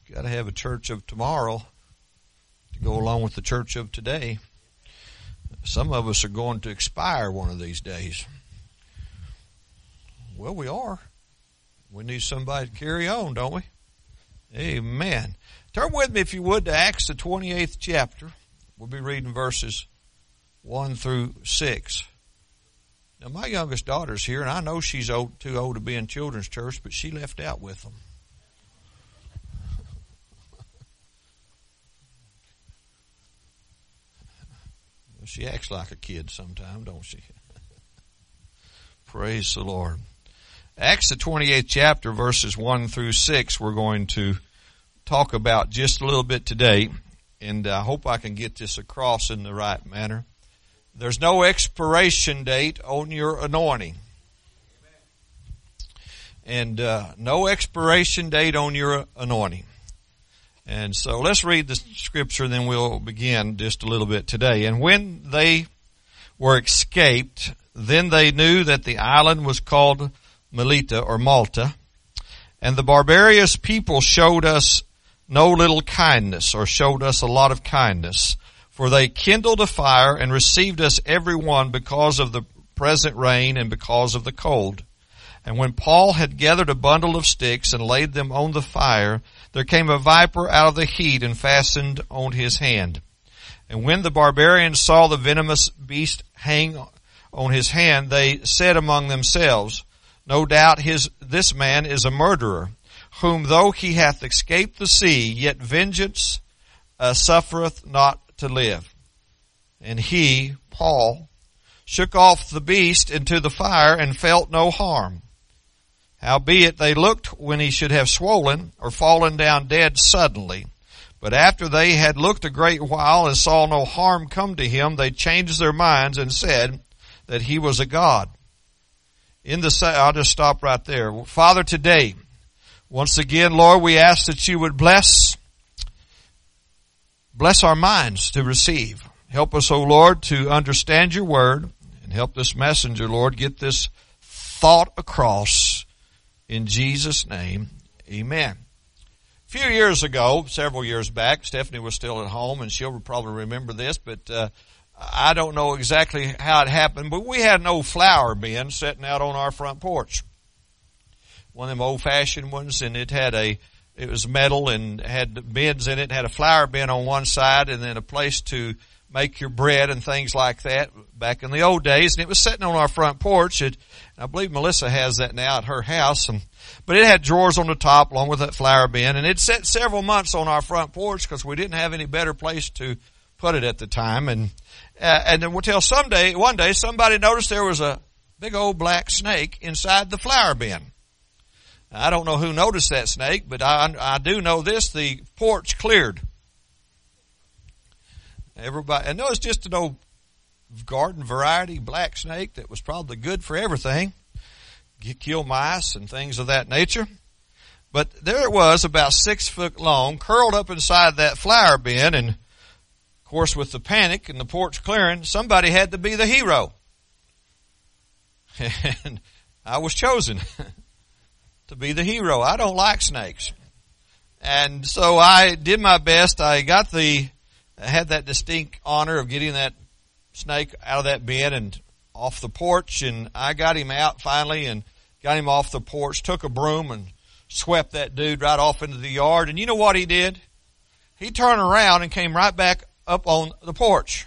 got to have a church of tomorrow to go along with the church of today. Some of us are going to expire one of these days. Well, we are. We need somebody to carry on, don't we? Amen. Turn with me, if you would, to Acts, the 28th chapter. We'll be reading verses 1 through 6. Now, my youngest daughter's here, and I know she's too old to be in children's church, but she left out with them. She acts like a kid sometimes, don't she? Praise the Lord. Acts, the 28th chapter, verses 1 through 6, we're going to talk about just a little bit today, and I hope I can get this across in the right manner. There's no expiration date on your anointing. And no expiration date on your anointing. And so let's read the scripture, then we'll begin just a little bit today. And when they were escaped, then they knew that the island was called Melita or Malta. And the barbarous people showed us no little kindness, or showed us a lot of kindness. For they kindled a fire and received us every one because of the present rain and because of the cold. And when Paul had gathered a bundle of sticks and laid them on the fire, there came a viper out of the heat and fastened on his hand. And when the barbarians saw the venomous beast hang on his hand, they said among themselves, no doubt this man is a murderer, whom though he hath escaped the sea, yet vengeance suffereth not to live. And he, Paul, shook off the beast into the fire and felt no harm. Howbeit they looked when he should have swollen or fallen down dead suddenly. But after they had looked a great while and saw no harm come to him, they changed their minds and said that he was a god. I'll just stop right there. Father, today, once again, Lord, we ask that you would bless our minds to receive. Help us, O Lord, to understand your word, and help this messenger, Lord, get this thought across. In Jesus' name, amen. A few years ago, several years back, Stephanie was still at home, and she'll probably remember this, but I don't know exactly how it happened, but we had an old flower bin sitting out on our front porch. One of them old-fashioned ones, and it was metal and had bins in it, had a flower bin on one side and then a place to make your bread and things like that back in the old days. And it was sitting on our front porch. I believe Melissa has that now at her house. But it had drawers on the top along with that flower bin. And it sat several months on our front porch because we didn't have any better place to put it at the time. And then until one day somebody noticed there was a big old black snake inside the flower bin. Now, I don't know who noticed that snake, but I do know this: the porch cleared. Everybody, and no, it's just an old garden variety black snake that was probably good for everything, kill mice and things of that nature. But there it was, about 6 foot long, curled up inside that flower bin, and of course, with the panic and the porch clearing, somebody had to be the hero, and I was chosen to be the hero. I don't like snakes. And so I did my best. I had that distinct honor of getting that snake out of that bin and off the porch. And I got him out finally and got him off the porch, took a broom and swept that dude right off into the yard. And you know what he did? He turned around and came right back up on the porch.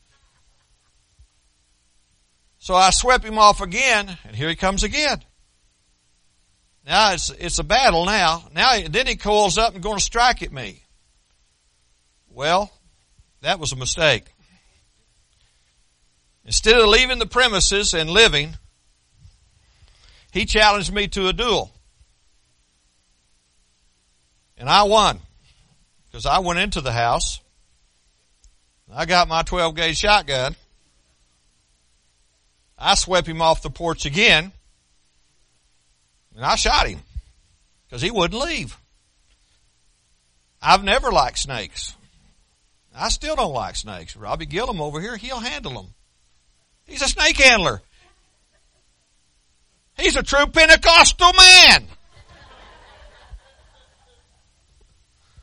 So I swept him off again, and here he comes again. Now it's a battle now. Then he coils up and going to strike at me. Well, that was a mistake. Instead of leaving the premises and living, he challenged me to a duel. And I won. Because I went into the house. I got my 12-gauge shotgun. I swept him off the porch again. And I shot him. Because he wouldn't leave. I've never liked snakes. I still don't like snakes. Robbie Gillum over here, he'll handle them. He's a snake handler. He's a true Pentecostal man.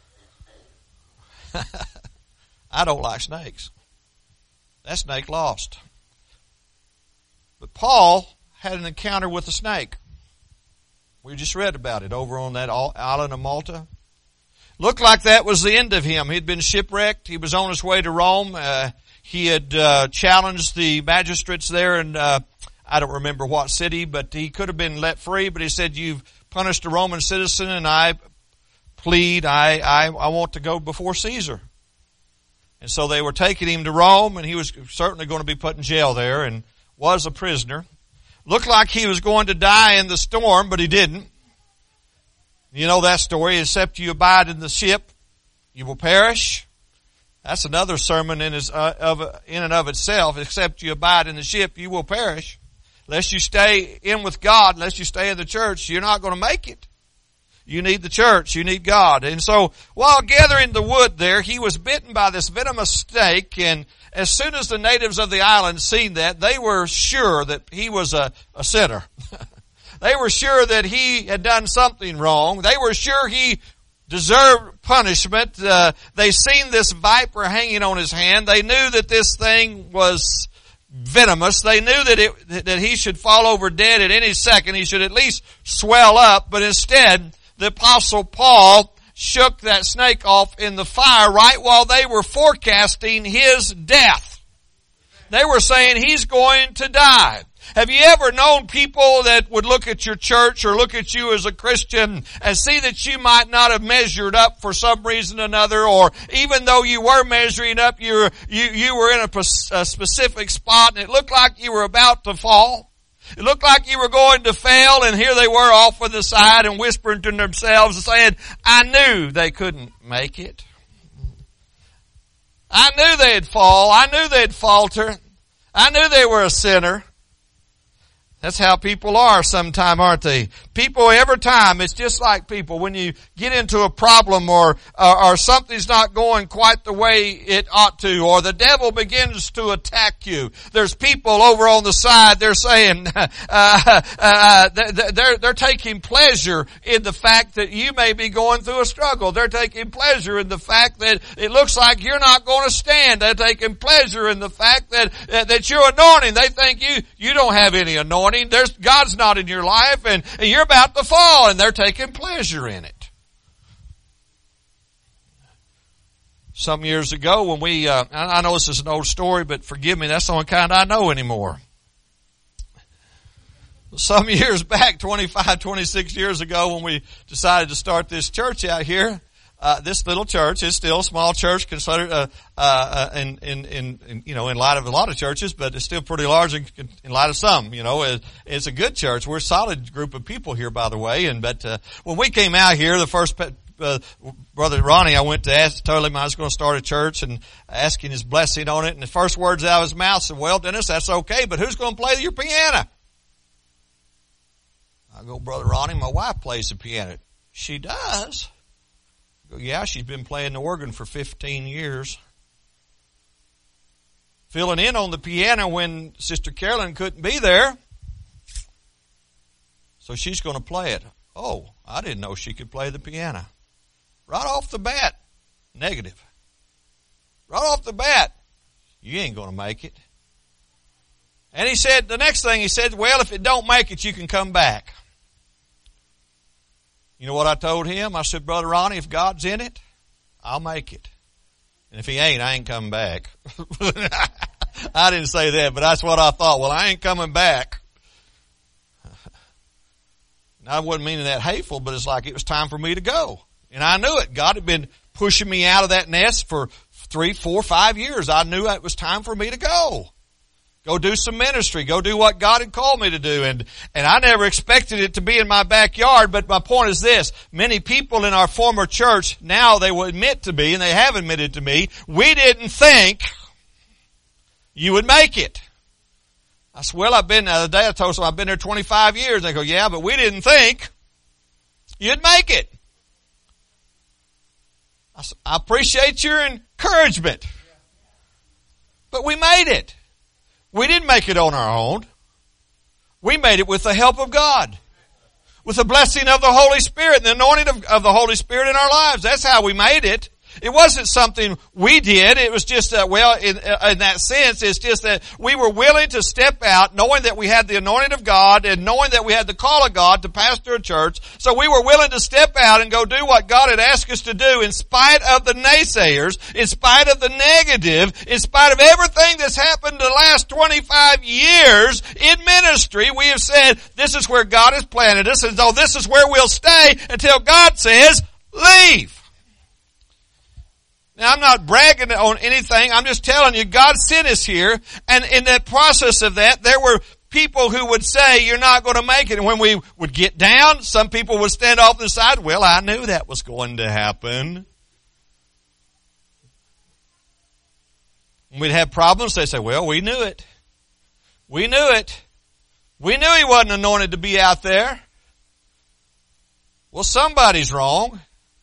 I don't like snakes. That snake lost. But Paul had an encounter with a snake. We just read about it over on that island of Malta. Looked like that was the end of him. He'd been shipwrecked. He was on his way to Rome. He had challenged the magistrates there, and I don't remember what city, but he could have been let free. But he said, "You've punished a Roman citizen, and I plead, I want to go before Caesar." And so they were taking him to Rome, and he was certainly going to be put in jail there, and was a prisoner. Looked like he was going to die in the storm, but he didn't. You know that story. Except you abide in the ship, you will perish. That's another sermon in and of itself. Except you abide in the ship, you will perish. Unless you stay in with God, unless you stay in the church, you're not going to make it. You need the church. You need God. And so while gathering the wood there, he was bitten by this venomous snake. And as soon as the natives of the island seen that, they were sure that he was a sinner. They were sure that he had done something wrong. They were sure he deserved punishment. They seen this viper hanging on his hand. They knew that this thing was venomous. They knew that he should fall over dead at any second. He should at least swell up. But instead, the Apostle Paul shook that snake off in the fire right while they were forecasting his death. They were saying he's going to die. Have you ever known people that would look at your church or look at you as a Christian and see that you might not have measured up for some reason or another, or even though you were measuring up, you were in a specific spot and it looked like you were about to fall? It looked like you were going to fail, and here they were off on the side and whispering to themselves and saying, "I knew they couldn't make it. I knew they'd fall. I knew they'd falter. I knew they were a sinner." That's how people are sometime, aren't they? People every time, it's just like people. When you get into a problem or something's not going quite the way it ought to, or the devil begins to attack you, there's people over on the side, they're saying, they're taking pleasure in the fact that you may be going through a struggle. They're taking pleasure in the fact that it looks like you're not going to stand. They're taking pleasure in the fact that you're anointing. They think you don't have any anointing. God's not in your life, and you're about to fall, and they're taking pleasure in it. Some years ago when we, I know this is an old story, but forgive me, that's the only kind I know anymore. Some years back, 25, 26 years ago, when we decided to start this church out here, this little church is still a small church considered, in light of a lot of churches, but it's still pretty large in light of some, it's a good church. We're a solid group of people here, by the way. But when we came out here, the first, Brother Ronnie, I went to told him I was going to start a church and asking his blessing on it. And the first words out of his mouth said, "Well, Dennis, that's okay, but who's going to play your piano?" I go, "Brother Ronnie, my wife plays the piano." "She does?" I go, "Yeah, she's been playing the organ for 15 years. Filling in on the piano when Sister Carolyn couldn't be there. So she's going to play it." "Oh, I didn't know she could play the piano." Right off the bat, negative. Right off the bat, "You ain't going to make it." And he said, the next thing he said, "Well, if it don't make it, you can come back." You know what I told him? I said, "Brother Ronnie, if God's in it, I'll make it. And if he ain't, I ain't coming back." I didn't say that, but that's what I thought. Well, I ain't coming back. And I wasn't meaning that hateful, but it's like it was time for me to go. And I knew it. God had been pushing me out of that nest for 3, 4, 5 years. I knew it was time for me to go. Go do some ministry. Go do what God had called me to do. And I never expected it to be in my backyard. But my point is this. Many people in our former church, now they will admit to me, and they have admitted to me, "We didn't think you would make it." I said, "Well, the other day I told them I've been there 25 years. They go, "Yeah, but we didn't think you'd make it." I said, "I appreciate your encouragement. But we made it. We didn't make it on our own. We made it with the help of God. With the blessing of the Holy Spirit and the anointing of the Holy Spirit in our lives. That's how we made it. It wasn't something we did. It was just, in that sense, it's just that we were willing to step out knowing that we had the anointing of God and knowing that we had the call of God to pastor a church. So we were willing to step out and go do what God had asked us to do in spite of the naysayers, in spite of the negative, in spite of everything that's happened the last 25 years in ministry. We have said, this is where God has planted us, and so this is where we'll stay until God says, leave. Now, I'm not bragging on anything. I'm just telling you, God sent us here. And in that process of that, there were people who would say, you're not going to make it. And when we would get down, some people would stand off to the side. Well, I knew that was going to happen. And we'd have problems. They'd say, well, we knew it. We knew it. We knew he wasn't anointed to be out there. Well, somebody's wrong.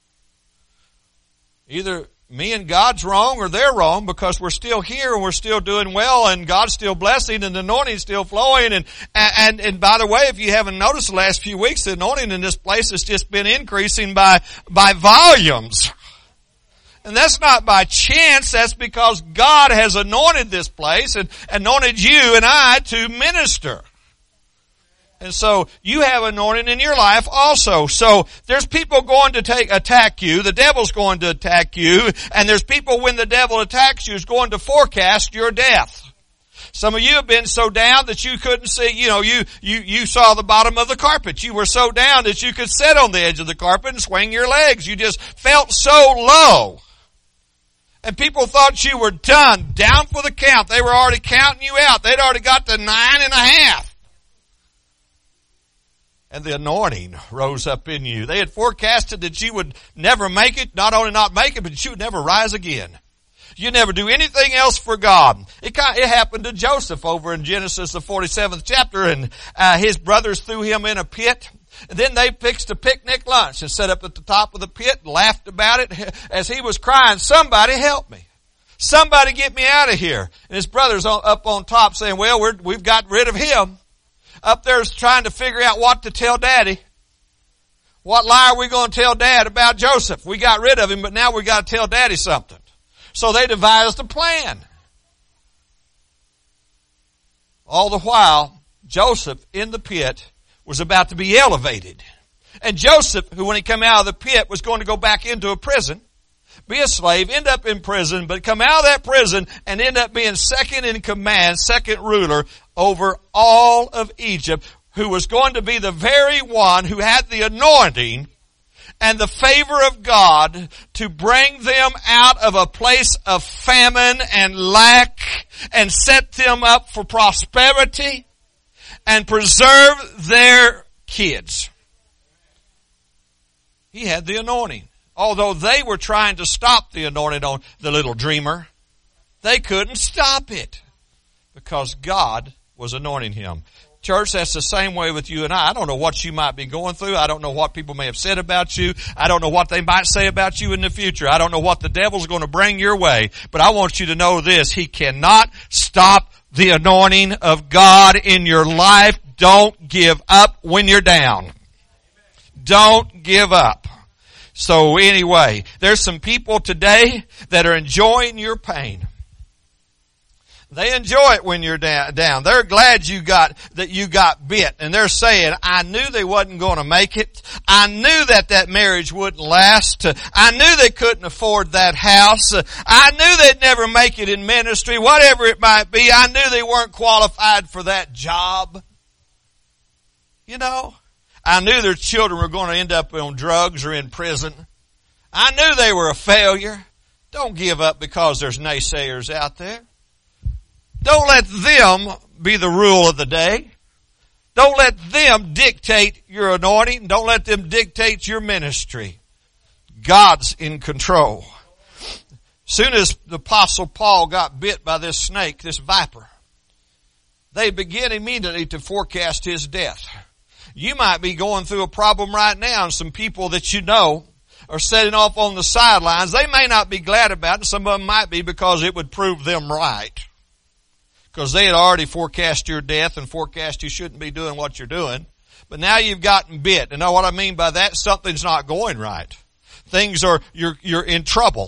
Either me and God's wrong or they're wrong, because we're still here and we're still doing well and God's still blessing and the anointing's still flowing. And by the way, if you haven't noticed the last few weeks, the anointing in this place has just been increasing by volumes. And that's not by chance. That's because God has anointed this place and anointed you and I to minister. And so you have anointing in your life also. So there's people going to attack you. The devil's going to attack you. And there's people, when the devil attacks you, is going to forecast your death. Some of you have been so down that you couldn't see, you saw the bottom of the carpet. You were so down that you could sit on the edge of the carpet and swing your legs. You just felt so low. And people thought you were done, down for the count. They were already counting you out. They'd already got to 9.5. And the anointing rose up in you. They had forecasted that you would never make it, not only not make it, but you would never rise again. You'd never do anything else for God. It happened to Joseph over in Genesis, the 47th chapter, and his brothers threw him in a pit. And then they fixed a picnic lunch and set up at the top of the pit and laughed about it as he was crying, somebody help me. Somebody get me out of here. And his brothers up on top saying, well, we've got rid of him. Up there trying to figure out what to tell Daddy. What lie are we going to tell Dad about Joseph? We got rid of him, but now we got to tell Daddy something. So they devised a plan. All the while, Joseph in the pit was about to be elevated. And Joseph, who when he came out of the pit was going to go back into a prison, be a slave, end up in prison, but come out of that prison and end up being second in command, second ruler over all of Egypt, who was going to be the very one who had the anointing and the favor of God to bring them out of a place of famine and lack and set them up for prosperity and preserve their kids. He had the anointing. Although they were trying to stop the anointing on the little dreamer, they couldn't stop it because God was anointing him. Church, that's the same way with you and I. I don't know what you might be going through. I don't know what people may have said about you. I don't know what they might say about you in the future. I don't know what the devil's going to bring your way. But I want you to know this. He cannot stop the anointing of God in your life. Don't give up when you're down. Don't give up. So anyway, there's some people today that are enjoying your pain. They enjoy it when you're down. They're glad that you got bit. And they're saying, I knew they wasn't going to make it. I knew that marriage wouldn't last. I knew they couldn't afford that house. I knew they'd never make it in ministry, whatever it might be. I knew they weren't qualified for that job. You know, I knew their children were going to end up on drugs or in prison. I knew they were a failure. Don't give up because there's naysayers out there. Don't let them be the rule of the day. Don't let them dictate your anointing. Don't let them dictate your ministry. God's in control. Soon as the Apostle Paul got bit by this snake, this viper, they began immediately to forecast his death. You might be going through a problem right now, and some people that you know are setting off on the sidelines. They may not be glad about it. Some of them might be because it would prove them right. Because they had already forecast your death and forecast you shouldn't be doing what you're doing. But now you've gotten bit. And know what I mean by that? Something's not going right. you're in trouble.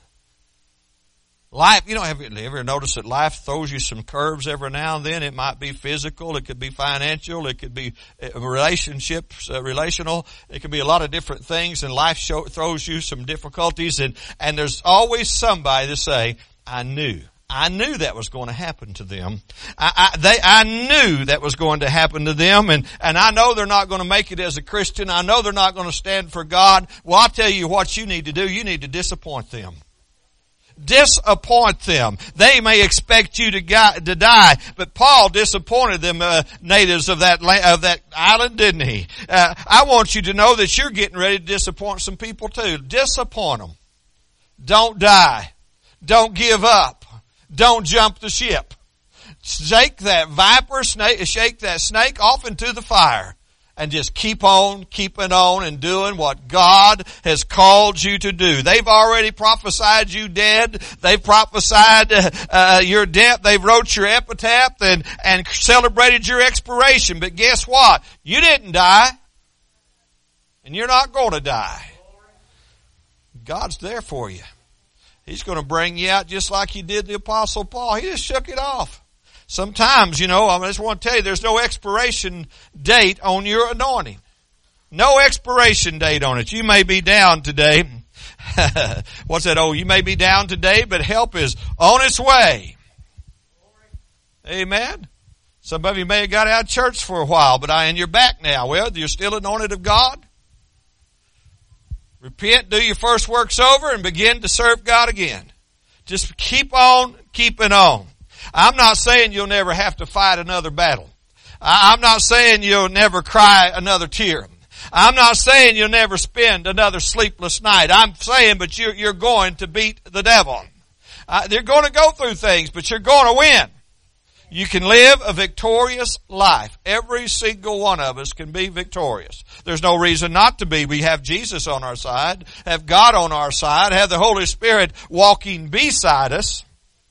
Life, have you ever noticed that life throws you some curves every now and then? It might be physical, it could be financial, it could be relationships, relational. It could be a lot of different things, and life throws you some difficulties, and there's always somebody to say, I knew that was going to happen to them. I knew that was going to happen to them, and I know they're not going to make it as a Christian. I know they're not going to stand for God. Well, I'll tell you what you need to do. You need to disappoint them. Disappoint them. They may expect you to die, but Paul disappointed them natives of that island, didn't he? I want you to know that you're getting ready to disappoint some people too. Disappoint them. Don't die. Don't give up. Don't jump the ship. Shake that shake that snake off into the fire. And just keep on keeping on and doing what God has called you to do. They've already prophesied you dead. They've prophesied your death. They've wrote your epitaph and celebrated your expiration. But guess what? You didn't die. And you're not going to die. God's there for you. He's going to bring you out just like He did the Apostle Paul. He just shook it off. Sometimes, I just want to tell you, there's no expiration date on your anointing. No expiration date on it. You may be down today. What's that? You may be down today, but help is on its way. Amen. Some of you may have got out of church for a while, and you're back now. Well, you're still anointed of God. Repent, do your first works over, and begin to serve God again. Just keep on keeping on. I'm not saying you'll never have to fight another battle. I'm not saying you'll never cry another tear. I'm not saying you'll never spend another sleepless night. I'm saying, but you're going to beat the devil. They're going to go through things, but you're going to win. You can live a victorious life. Every single one of us can be victorious. There's no reason not to be. We have Jesus on our side, have God on our side, have the Holy Spirit walking beside us,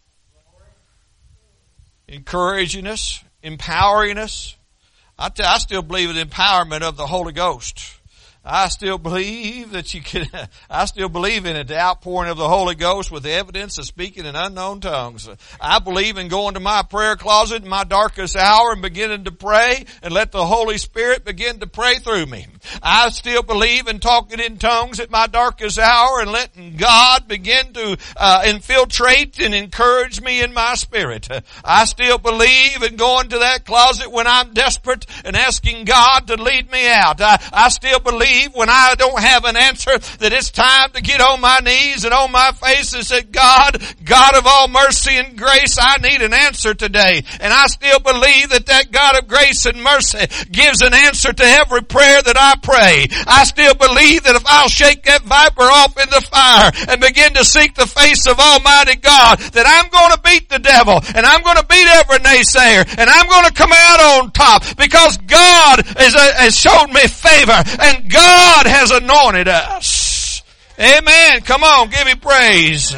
encouraging us, empowering us. I still believe in the empowerment of the Holy Ghost. I still believe that I still believe in it, the outpouring of the Holy Ghost with the evidence of speaking in unknown tongues. I believe in going to my prayer closet in my darkest hour and beginning to pray and let the Holy Spirit begin to pray through me. I still believe in talking in tongues at my darkest hour and letting God begin to infiltrate and encourage me in my spirit. I still believe in going to that closet when I'm desperate and asking God to lead me out. I still believe when I don't have an answer that it's time to get on my knees and on my face and say, God of all mercy and grace, I need an answer today. And I still believe that God of grace and mercy gives an answer to every prayer that I pray. I still believe that if I'll shake that viper off in the fire and begin to seek the face of Almighty God, that I'm going to beat the devil and I'm going to beat every naysayer and I'm going to come out on top because God has shown me favor and God has anointed us. Amen. Come on, give Him praise.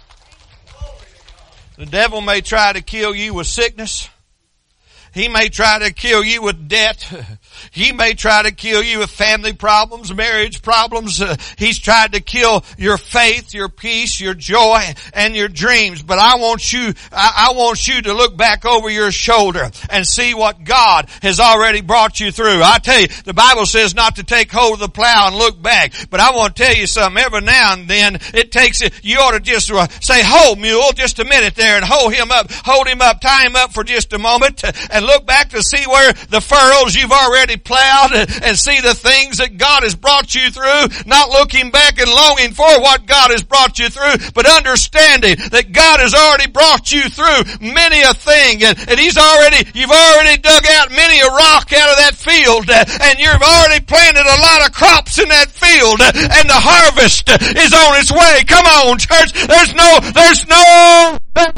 The devil may try to kill you with sickness. He may try to kill you with debt. He may try to kill you with family problems, marriage problems. He's tried to kill your faith, your peace, your joy, and your dreams. But I want you to look back over your shoulder and see what God has already brought you through. I tell you, the Bible says not to take hold of the plow and look back. But I want to tell you something. Every now and then, you ought to just say, "Hold, mule," just a minute there, and hold him up, tie him up for just a moment, and look back to see where the furrows you've already plowed and see the things that God has brought you through, not looking back and longing for what God has brought you through, but understanding that God has already brought you through many a thing, and you've already dug out many a rock out of that field, and you've already planted a lot of crops in that field, and the harvest is on its way. Come on, church. There's no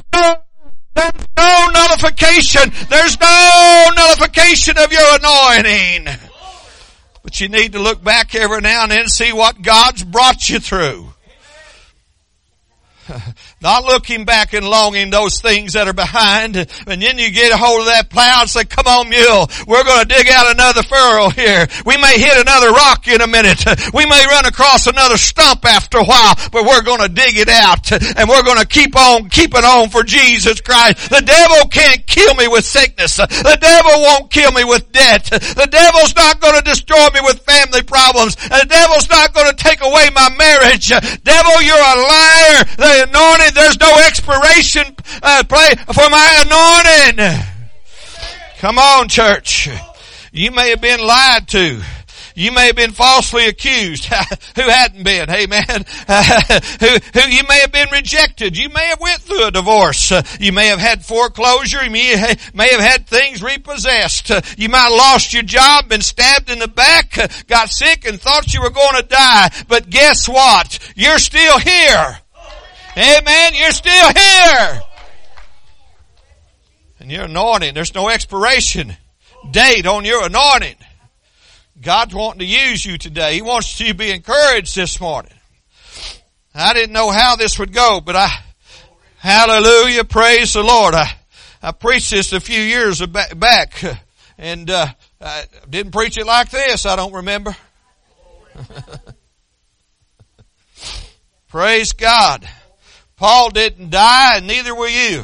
nullification. There's no nullification of your anointing. But you need to look back every now and then and see what God's brought you through. Not looking back and longing those things that are behind. And then you get a hold of that plow and say, come on mule, we're going to dig out another furrow here. We may hit another rock in a minute. We may run across another stump after a while, but we're going to dig it out. And we're going to keep on keeping on for Jesus Christ. The devil can't kill me with sickness. The devil won't kill me with debt. The devil's not going to destroy me with family problems. And the devil's not going to take away my marriage. Devil, you're a liar. The anointing, there's no expiration play for my anointing. Come on, church. You may have been lied to. You may have been falsely accused. Who hadn't been? Amen. Who you may have been rejected. You may have went through a divorce. You may have had foreclosure. You may have had things repossessed. You might have lost your job, been stabbed in the back, got sick and thought you were going to die. But guess what? You're still here. Amen. You're still here. And your anointing, there's no expiration date on your anointing. God's wanting to use you today. He wants you to be encouraged this morning. I didn't know how this would go, but hallelujah, praise the Lord. I preached this a few years back, and I didn't preach it like this, I don't remember. Praise God. Paul didn't die, and neither will you.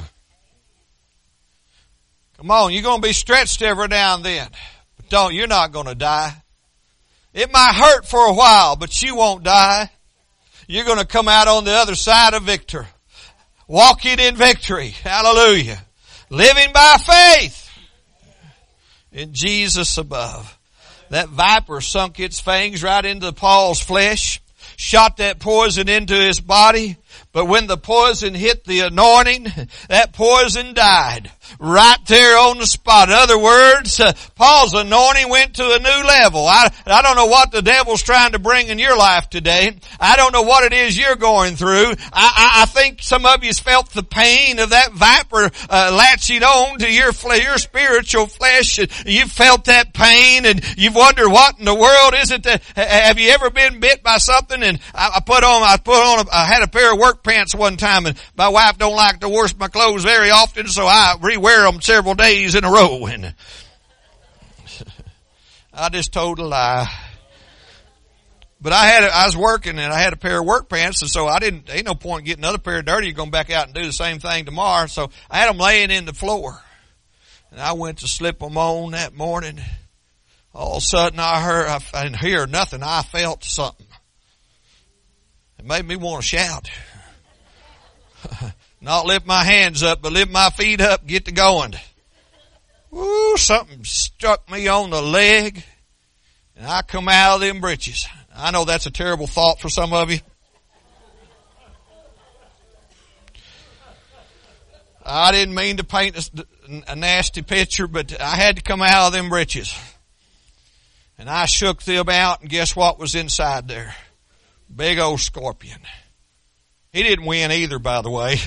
Come on, you're going to be stretched every now and then. But you're not going to die. It might hurt for a while, but you won't die. You're going to come out on the other side of victory. Walking in victory. Hallelujah. Living by faith in Jesus above. That viper sunk its fangs right into Paul's flesh, shot that poison into his body. But when the poison hit the anointing, that poison died right there on the spot. In other words, Paul's anointing went to a new level. I don't know what the devil's trying to bring in your life today. I don't know what it is you're going through. I think some of you's felt the pain of that viper latching on to your spiritual flesh. You've felt that pain, and you've wondered what in the world is it that, have you ever been bit by something? And I had a pair of work pants one time, and my wife don't like to wash my clothes very often, so I rewear them several days in a row. And I just told a lie. But I was working, and I had a pair of work pants, and so ain't no point in getting another pair of dirty. You're going back out and do the same thing tomorrow. So I had them laying in the floor, and I went to slip them on that morning. All of a sudden I didn't hear nothing. I felt something. It made me want to shout. Not lift my hands up, but lift my feet up, get to going. Woo, something struck me on the leg, and I come out of them britches. I know that's a terrible thought for some of you. I didn't mean to paint a nasty picture, but I had to come out of them britches. And I shook them out, and guess what was inside there? Big old scorpion. He didn't win either, by the way.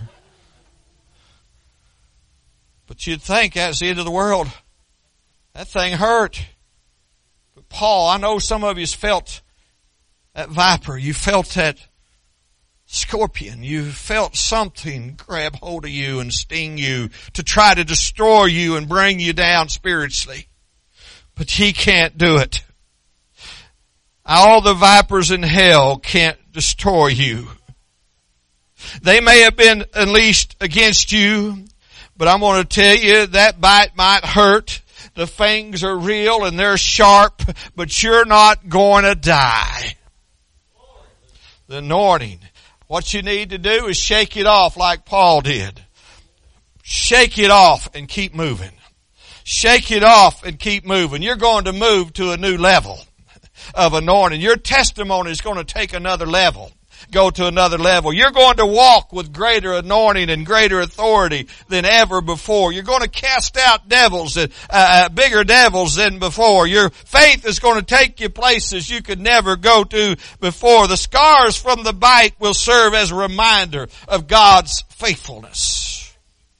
But you'd think that's the end of the world. That thing hurt. But Paul, I know some of you's felt that viper. You felt that scorpion. You felt something grab hold of you and sting you to try to destroy you and bring you down spiritually. But he can't do it. All the vipers in hell can't destroy you. They may have been unleashed against you, but I'm going to tell you that bite might hurt. The fangs are real and they're sharp, but you're not going to die. The anointing. What you need to do is shake it off like Paul did. Shake it off and keep moving. Shake it off and keep moving. You're going to move to a new level of anointing. Your testimony is going to take another level. Go to another level. You're going to walk with greater anointing and greater authority than ever before. You're going to cast out devils, bigger devils than before. Your faith is going to take you places you could never go to before. The scars from the bite will serve as a reminder of God's faithfulness.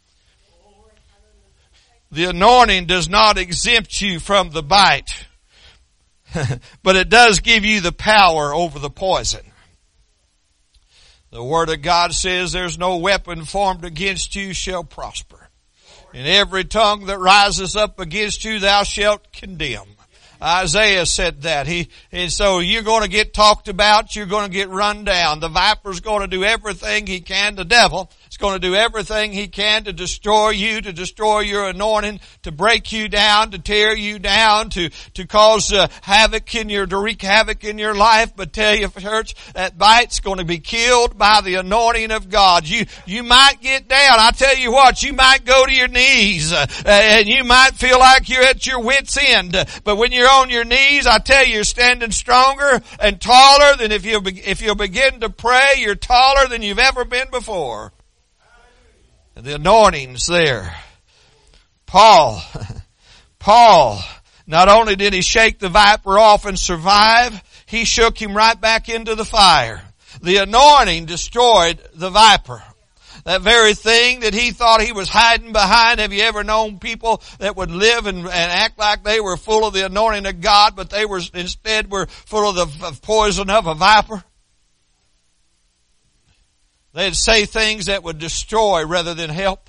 The anointing does not exempt you from the bite, but it does give you the power over the poison. The Word of God says there's no weapon formed against you shall prosper. And every tongue that rises up against you thou shalt condemn. Isaiah said that. And so you're going to get talked about. You're going to get run down. The viper's going to do everything he can. The devil is going to do everything he can to destroy you, to destroy your anointing, to break you down, to tear you down, to cause havoc in to wreak havoc in your life. But tell you, church, that bite's going to be killed by the anointing of God. You might get down. I tell you what, you might go to your knees, and you might feel like you're at your wit's end. But when you're on your knees, I tell you, you're standing stronger and taller than if you'll begin to pray, you're taller than you've ever been before. And the anointing's there. Paul, not only did he shake the viper off and survive, he shook him right back into the fire. The anointing destroyed the viper. That very thing that he thought he was hiding behind. Have you ever known people that would live and act like they were full of the anointing of God, but they were instead full of the poison of a viper? They'd say things that would destroy rather than help.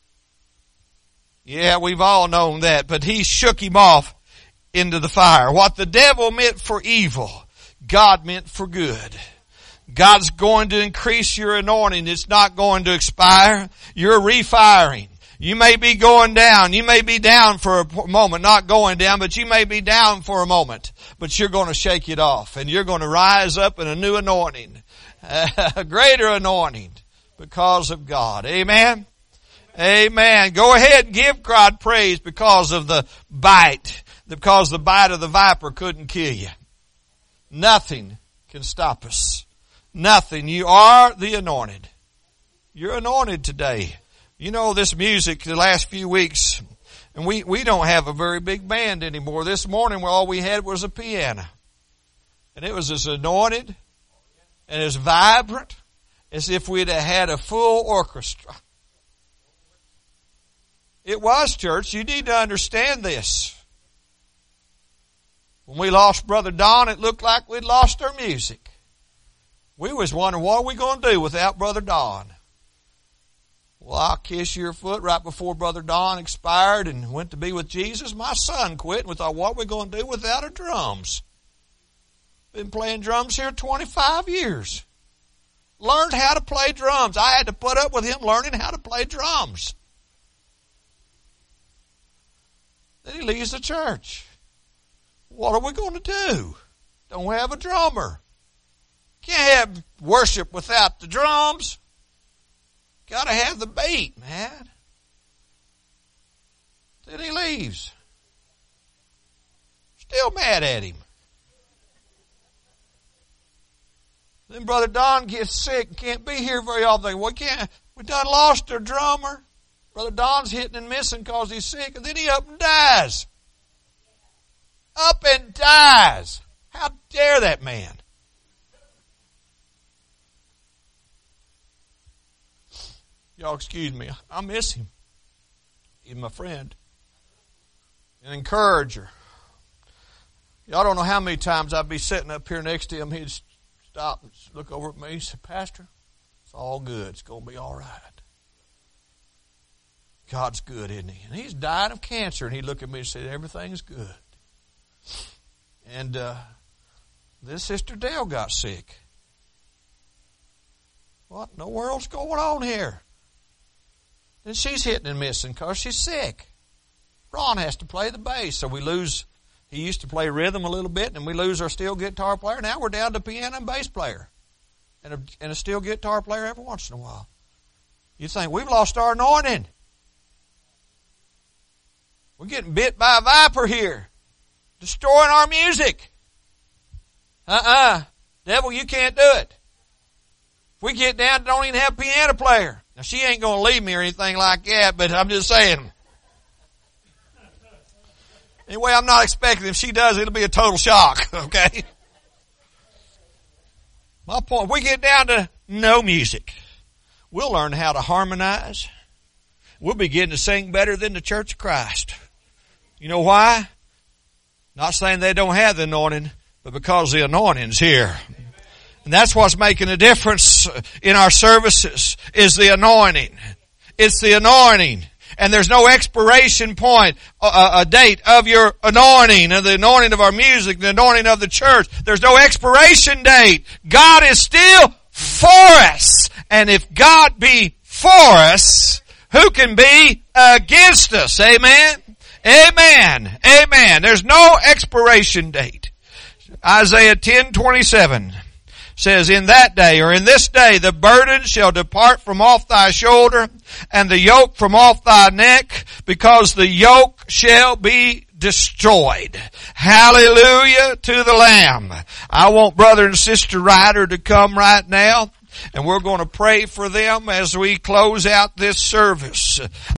Yeah, we've all known that, but he shook him off into the fire. What the devil meant for evil, God meant for good. God's going to increase your anointing. It's not going to expire. You're refiring. You may be going down. You may be down for a moment, not going down, but you may be down for a moment. But you're going to shake it off, and you're going to rise up in a new anointing, a greater anointing because of God. Amen? Amen. Go ahead and give God praise because of the bite, because the bite of the viper couldn't kill you. Nothing can stop us. Nothing. You are the anointed. You're anointed today. You know, this music the last few weeks, and we don't have a very big band anymore. This morning all we had was a piano. And it was as anointed and as vibrant as if we'd have had a full orchestra. It was, church. You need to understand this. When we lost Brother Don, it looked like we'd lost our music. We was wondering, what are we going to do without Brother Don? Well, I'll kiss your foot right before Brother Don expired and went to be with Jesus. My son quit, and we thought, what are we going to do without our drums? Been playing drums here 25 years. Learned how to play drums. I had to put up with him learning how to play drums. Then he leaves the church. What are we going to do? Don't have a drummer. Can't have worship without the drums. Got to have the beat, man. Then he leaves. Still mad at him. Then Brother Don gets sick and can't be here very often. We done lost our drummer. Brother Don's hitting and missing because he's sick, and then he up and dies. Up and dies. How dare that man? Y'all excuse me. I miss him. He's my friend. An encourager. Y'all don't know how many times I'd be sitting up here next to him. He'd stop and look over at me and say, Pastor, it's all good. It's going to be all right. God's good, isn't he? And he's dying of cancer. And he'd look at me and say, everything's good. And then Sister Dale got sick. What in the world's going on here? Then she's hitting and missing because she's sick. Ron has to play the bass, so we lose. He used to play rhythm a little bit, and we lose our steel guitar player. Now we're down to piano and bass player, and a steel guitar player every once in a while. You think we've lost our anointing? We're getting bit by a viper here, destroying our music. Devil, you can't do it. If we get down, don't even have a piano player. Now, she ain't going to leave me or anything like that, but I'm just saying. Anyway, I'm not expecting if she does, it'll be a total shock, okay? My point, if we get down to no music, we'll learn how to harmonize. We'll begin to sing better than the Church of Christ. You know why? Not saying they don't have the anointing, but because the anointing's here. And that's what's making a difference in our services, is the anointing. It's the anointing. And there's no expiration point, a date of your anointing, of the anointing of our music, the anointing of the church. There's no expiration date. God is still for us. And if God be for us, who can be against us? Amen? Amen. Amen. There's no expiration date. Isaiah 10:27 says, in that day, or in this day, the burden shall depart from off thy shoulder, and the yoke from off thy neck, because the yoke shall be destroyed. Hallelujah to the Lamb. I want Brother and Sister Ryder to come right now, and we're going to pray for them as we close out this service.